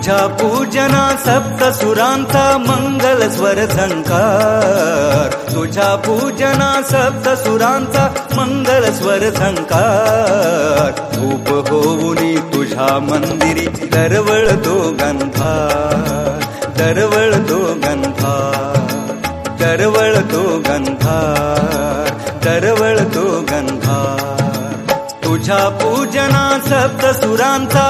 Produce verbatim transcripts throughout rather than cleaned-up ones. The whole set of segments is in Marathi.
तुझ्या पूजना सप्तसुरांचा मंगल स्वर झंकार, तुझ्या पूजना सप्तसुरांचा मंगल स्वर झंकार. धूप होऊनी तुझ्या मंदिरी दरवळतो गंधार, दरवळतो गंधार, दरवळतो गंधार, दरवळतो गंधार. तुझ्या पूजना सप्तसुरांचा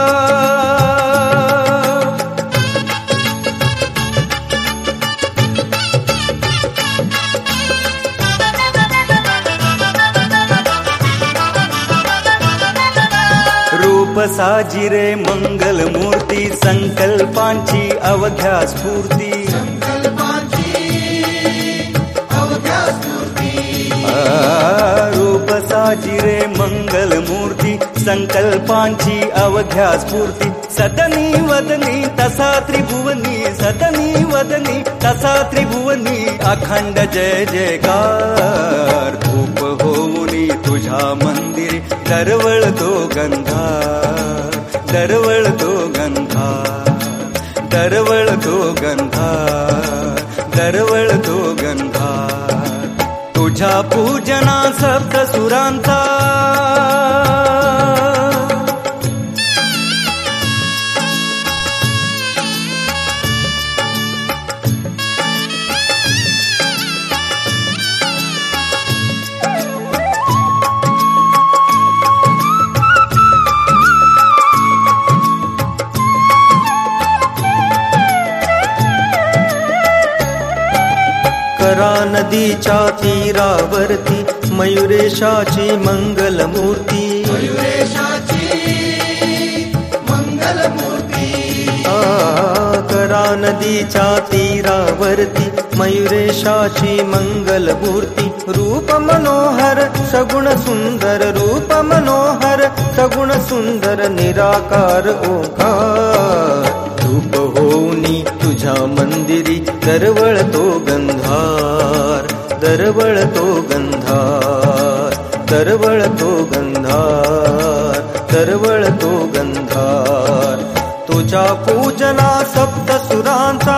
रूप साजिरे मंगल मूर्ती, संकल्पांची अवघ्या स्फूर्ती, रूप साजिरे मंगल मूर्ती, संकल्पांची अवघ्या स्फूर्ती. सदनी वदनी तसा त्रिभुवनी, सदनी वदनी तसा त्रिभुवनी, अखंड जय जयकार. धूप होऊनी तुझ्या मंदिरी दरवळतो गंधार, दरवळतो गंधार, दरवळतो गंधार, दरवळतो गंधार. तुझ्या पूजना सप्तसुरांचा करा नदीच्या तीरावरती मयुरेशाची मंगलमूर्ती, मयुरेशाची मंगलमूर्ती. करा नदीच्या तीरावरती मयुरेशाची मंगलमूर्ती. रूप मनोहर सगुण सुंदर, रूप मनोहर सगुण सुंदर, निराकार ओंकार. रूप होऊनी तुझ्या मंदिरी दरवळतो गंधार, दरवळतो गंधार, दरवळतो गंधार, दरवळतो गंधार. तुझ्या पूजना सप्तसुरांचा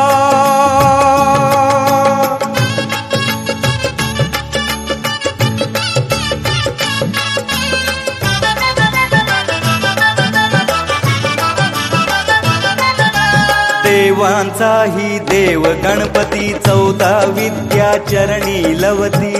देवांचाही देव गणपती, चौदा विद्या चरणी लवती.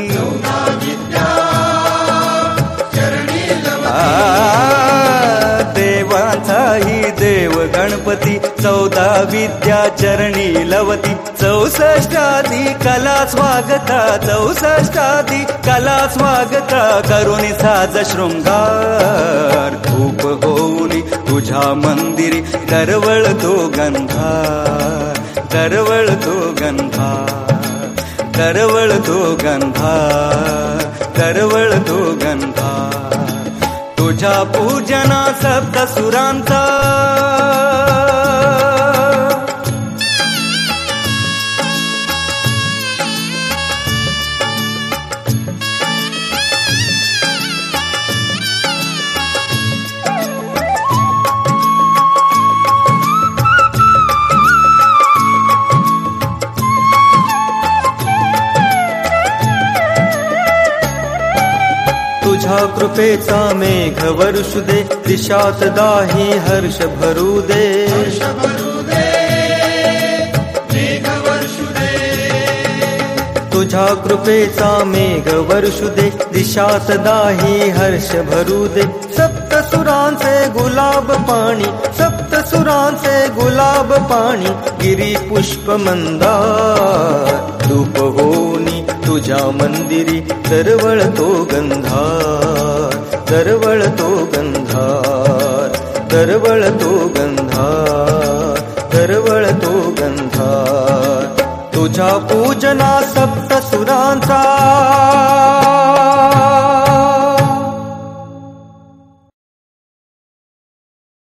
देवांचाही देव गणपती, चौदा विद्या चरणी लवती. चौसष्टादी कला स्वागता, चौसष्टादी कला स्वागता, करुणी साज शृंगार. धूप होऊनी तुझ्या मंदिरी दरवळतो गंधार, दरवळतो गंधार, दरवळतो गंधार, दरवळतो गंधार. तुझ्या पूजना सप्तसुरांचा तुझ्या कृपेचा मेघ वर्षू दे, दिशात दाही हर्ष भरू दे, हर्ष भरू दे, मेघ वर्षू दे. तुझ्या कृपेचा मेघ वर्षू दे, दिशात दाही हर्ष भरू दे. सप्तसुरांचे गुलाब पाणी, सप्तसुरांचे गुलाब पाणी, गिरी पुष्प मंदार. धूप होऊनी तुझ्या मंदिरी दरवळतो गंधार, दरवळतो गंधार, दरवळतो गंधार, दरवळतो गंधार. तुझ्या पूजना सप्तसुरांचा